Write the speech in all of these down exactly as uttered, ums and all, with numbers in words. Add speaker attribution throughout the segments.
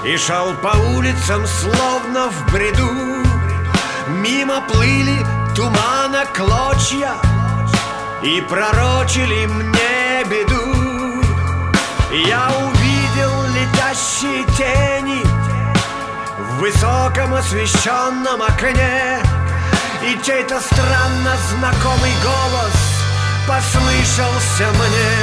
Speaker 1: И шел по улицам, словно в бреду. Мимо плыли тумана клочья и пророчили мне беду. Я увидел летящие тени в высоком освещенном окне, и чей-то странно знакомый голос послышался мне.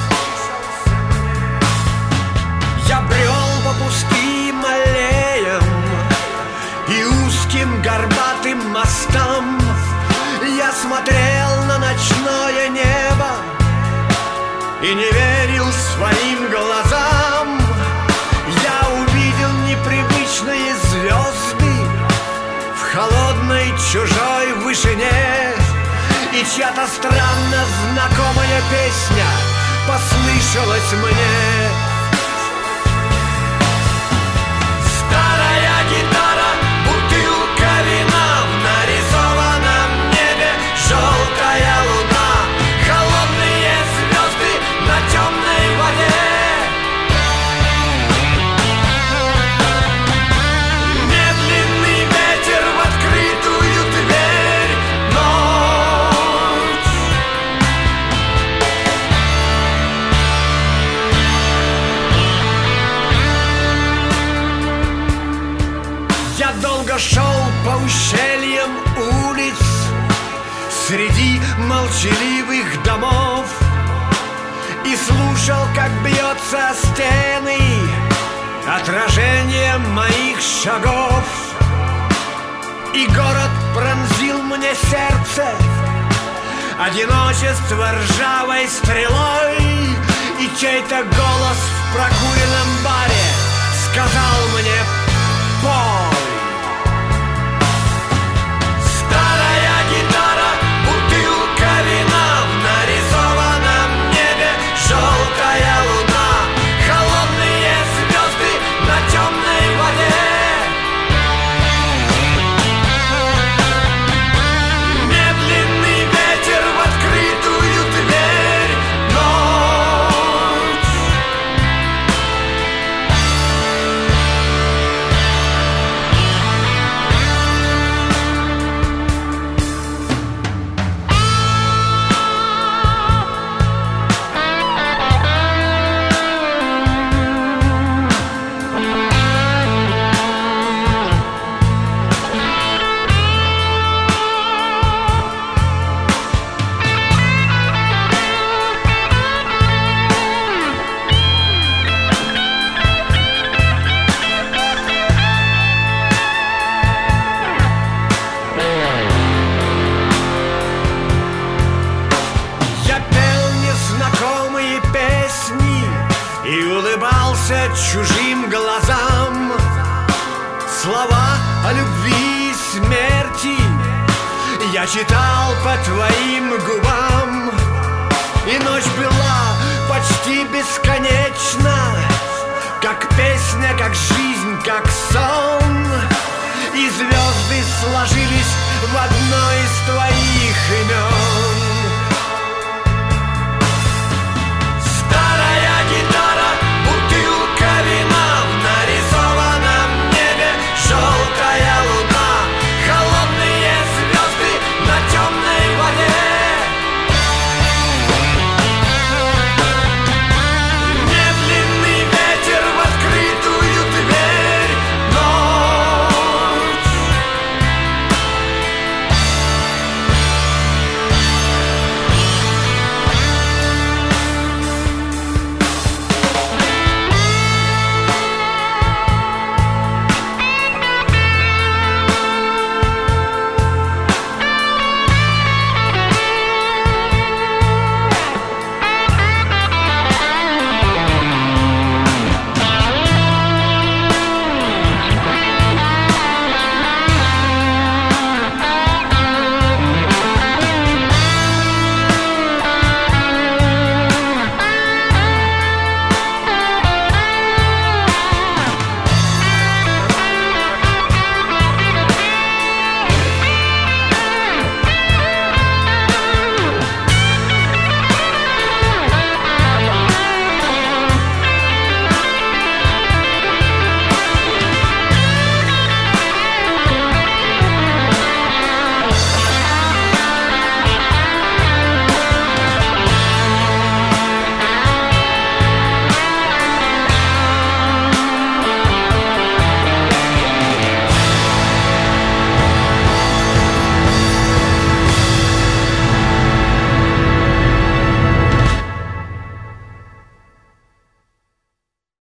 Speaker 1: Я брел по пустым аллеям и узким горбатым мостам. Я смотрел на ночное небо и не верил своим глазам. Я увидел непривычные звезды в холодной чужой вышине, и чья-то странно знакомая песня послышалась мне. Старая гитара, бутылка вина, в нарисованном небе желтая луна, холодные звезды на темной воде. Медленный ветер в открытую дверь, ночь. Я долго шел по ущельям улиц среди молчаливых домов и слушал, как бьется о стены отражение моих шагов. И город пронзил мне сердце одиночество ржавой стрелой, и чей-то голос в прокуренном баре сказал мне: пой. Старая гитара, бутылка вина, в нарисованном небе желтая луна, холодные звезды на темной воде. Медленный ветер в открытую дверь, ночь. Я пел незнакомые песни и улыбался чужим глазам. Слова о любви и смерти я читал по твоим губам. И ночь была почти бесконечна, как песня, как жизнь, как сон. И звезды сложились в одно из твоих имен.